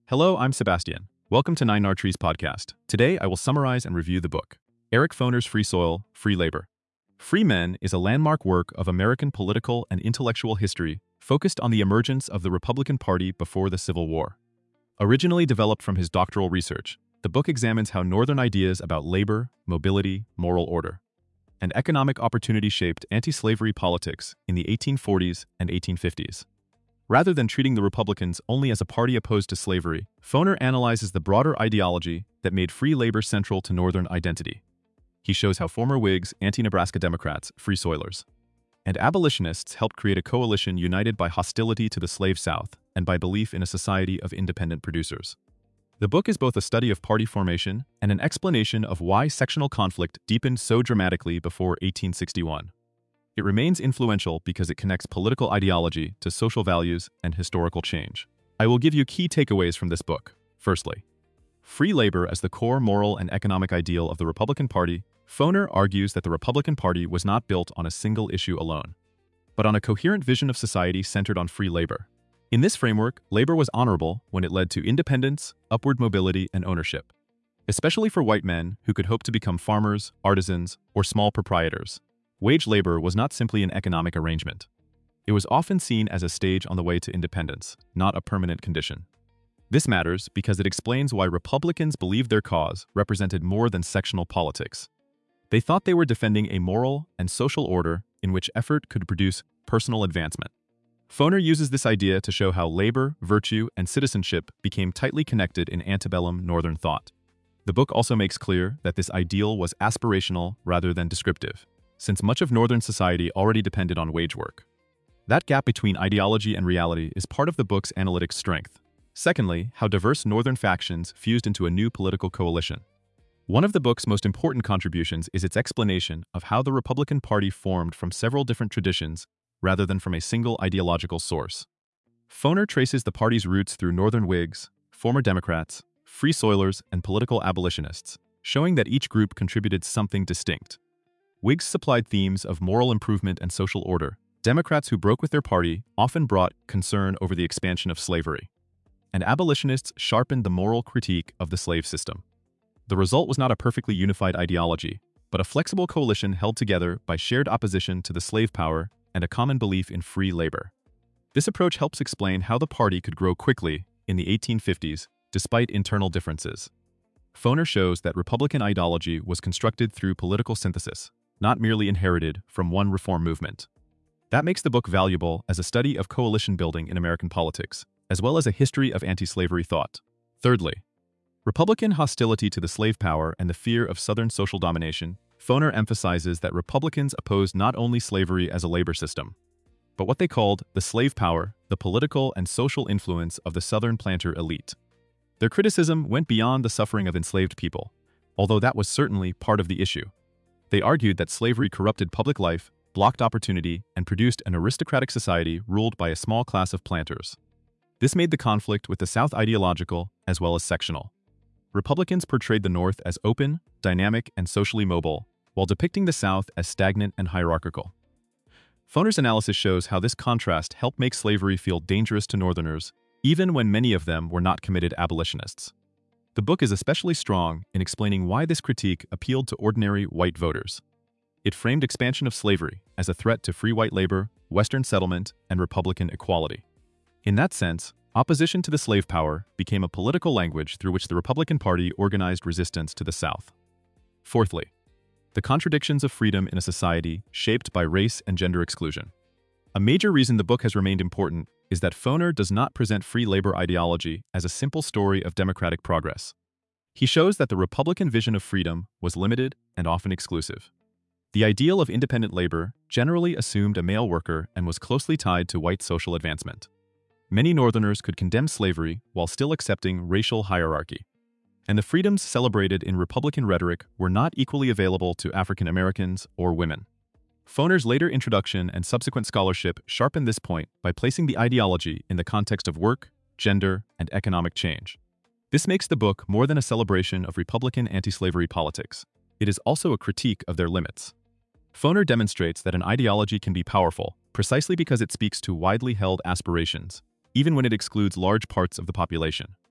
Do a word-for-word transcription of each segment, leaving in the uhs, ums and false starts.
Hello, I'm Sebastian. Welcome to Nine Nar Trees podcast. Today, I will summarize and review the book, Eric Foner's Free Soil, Free Labor. Free Men is a landmark work of American political and intellectual history focused on the emergence of the Republican Party before the Civil War. Originally developed from his doctoral research, the book examines how Northern ideas about labor, mobility, moral order, and economic opportunity shaped anti-slavery politics in the eighteen forties and eighteen fifties. Rather than treating the Republicans only as a party opposed to slavery, Foner analyzes the broader ideology that made free labor central to Northern identity. He shows how former Whigs, anti-Nebraska Democrats, Free Soilers, and abolitionists helped create a coalition united by hostility to the slave South and by belief in a society of independent producers. The book is both a study of party formation and an explanation of why sectional conflict deepened so dramatically before eighteen sixty-one. It remains influential because it connects political ideology to social values and historical change. I will give you key takeaways from this book. Firstly, free labor as the core moral and economic ideal of the Republican Party. Foner argues that the Republican Party was not built on a single issue alone, but on a coherent vision of society centered on free labor. In this framework, labor was honorable when it led to independence, upward mobility, and ownership, especially for white men who could hope to become farmers, artisans, or small proprietors. Wage labor was not simply an economic arrangement. It was often seen as a stage on the way to independence, not a permanent condition. This matters because it explains why Republicans believed their cause represented more than sectional politics. They thought they were defending a moral and social order in which effort could produce personal advancement. Foner uses this idea to show how labor, virtue, and citizenship became tightly connected in antebellum Northern thought. The book also makes clear that this ideal was aspirational rather than descriptive, since much of Northern society already depended on wage work. That gap between ideology and reality is part of the book's analytic strength. Secondly, how diverse Northern factions fused into a new political coalition. One of the book's most important contributions is its explanation of how the Republican Party formed from several different traditions rather than from a single ideological source. Foner traces the party's roots through Northern Whigs, former Democrats, Free Soilers, and political abolitionists, showing that each group contributed something distinct. Whigs supplied themes of moral improvement and social order. Democrats who broke with their party often brought concern over the expansion of slavery, and abolitionists sharpened the moral critique of the slave system. The result was not a perfectly unified ideology, but a flexible coalition held together by shared opposition to the slave power and a common belief in free labor. This approach helps explain how the party could grow quickly in the eighteen fifties despite internal differences. Foner shows that Republican ideology was constructed through political synthesis, not merely inherited from one reform movement. That makes the book valuable as a study of coalition building in American politics, as well as a history of anti-slavery thought. Thirdly, Republican hostility to the slave power and the fear of Southern social domination. Foner emphasizes that Republicans opposed not only slavery as a labor system, but what they called the slave power, the political and social influence of the Southern planter elite. Their criticism went beyond the suffering of enslaved people, although that was certainly part of the issue. They argued that slavery corrupted public life, blocked opportunity, and produced an aristocratic society ruled by a small class of planters. This made the conflict with the South ideological as well as sectional. Republicans portrayed the North as open, dynamic, and socially mobile, while depicting the South as stagnant and hierarchical. Foner's analysis shows how this contrast helped make slavery feel dangerous to Northerners, even when many of them were not committed abolitionists. The book is especially strong in explaining why this critique appealed to ordinary white voters. It framed expansion of slavery as a threat to free white labor, Western settlement, and Republican equality. In that sense, opposition to the slave power became a political language through which the Republican Party organized resistance to the South. Fourthly, the contradictions of freedom in a society shaped by race and gender exclusion. A major reason the book has remained important is that Foner does not present free labor ideology as a simple story of democratic progress. He shows that the Republican vision of freedom was limited and often exclusive. The ideal of independent labor generally assumed a male worker and was closely tied to white social advancement. Many Northerners could condemn slavery while still accepting racial hierarchy, and the freedoms celebrated in Republican rhetoric were not equally available to African Americans or women. Foner's later introduction and subsequent scholarship sharpened this point by placing the ideology in the context of work, gender, and economic change. This makes the book more than a celebration of Republican anti-slavery politics. It is also a critique of their limits. Foner demonstrates that an ideology can be powerful precisely because it speaks to widely held aspirations, even when it excludes large parts of the population.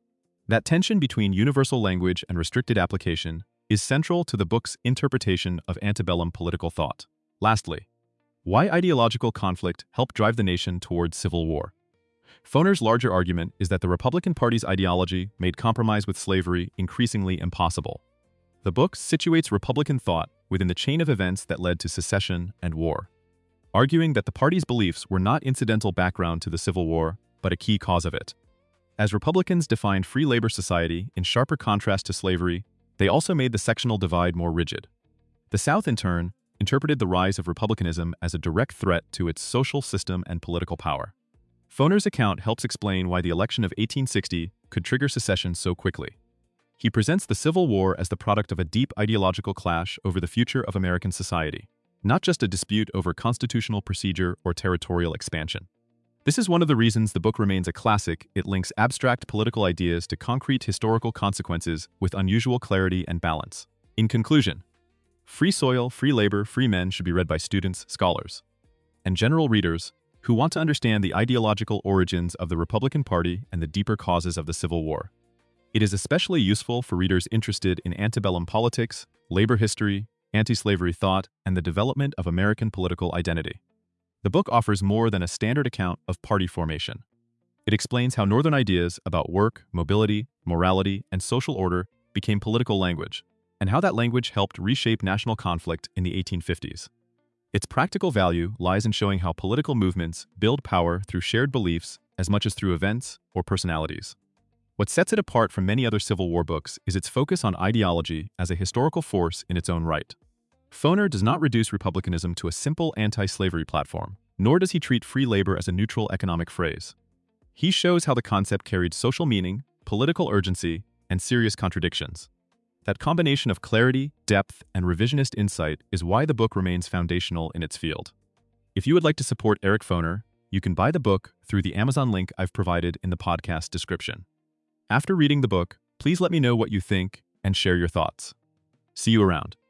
That tension between universal language and restricted application is central to the book's interpretation of antebellum political thought. Lastly, why ideological conflict helped drive the nation towards civil war. Foner's larger argument is that the Republican Party's ideology made compromise with slavery increasingly impossible. The book situates Republican thought within the chain of events that led to secession and war, arguing that the party's beliefs were not incidental background to the Civil War, but a key cause of it. As Republicans defined free labor society in sharper contrast to slavery, they also made the sectional divide more rigid. The South, in turn, interpreted the rise of republicanism as a direct threat to its social system and political power. Foner's account helps explain why the election of eighteen sixty could trigger secession so quickly. He presents the Civil War as the product of a deep ideological clash over the future of American society, not just a dispute over constitutional procedure or territorial expansion. This is one of the reasons the book remains a classic. It links abstract political ideas to concrete historical consequences with unusual clarity and balance. In conclusion, Free Soil, Free Labor, Free Men should be read by students, scholars, and general readers who want to understand the ideological origins of the Republican Party and the deeper causes of the Civil War. It is especially useful for readers interested in antebellum politics, labor history, anti-slavery thought, and the development of American political identity. The book offers more than a standard account of party formation. It explains how Northern ideas about work, mobility, morality, and social order became political language, and how that language helped reshape national conflict in the eighteen fifties. Its practical value lies in showing how political movements build power through shared beliefs as much as through events or personalities. What sets it apart from many other Civil War books is its focus on ideology as a historical force in its own right. Foner does not reduce republicanism to a simple anti-slavery platform, nor does he treat free labor as a neutral economic phrase. He shows how the concept carried social meaning, political urgency, and serious contradictions. That combination of clarity, depth, and revisionist insight is why the book remains foundational in its field. If you would like to support Eric Foner, you can buy the book through the Amazon link I've provided in the podcast description. After reading the book, please let me know what you think and share your thoughts. See you around.